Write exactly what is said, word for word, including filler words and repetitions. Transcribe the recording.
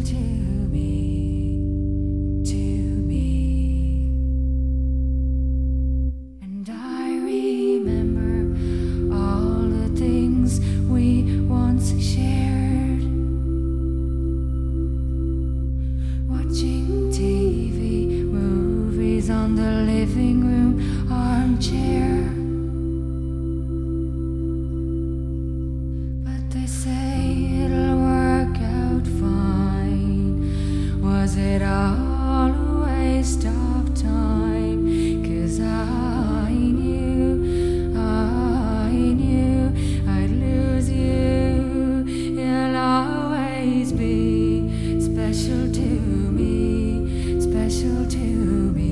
to me, to me. And I remember all the things we once shared, watching T V, movies on the living room armchair. But they say it'll work out fine. Was it all a waste of time? 'Cause I knew, I knew I'd lose you. You'll always be special to me, special to me.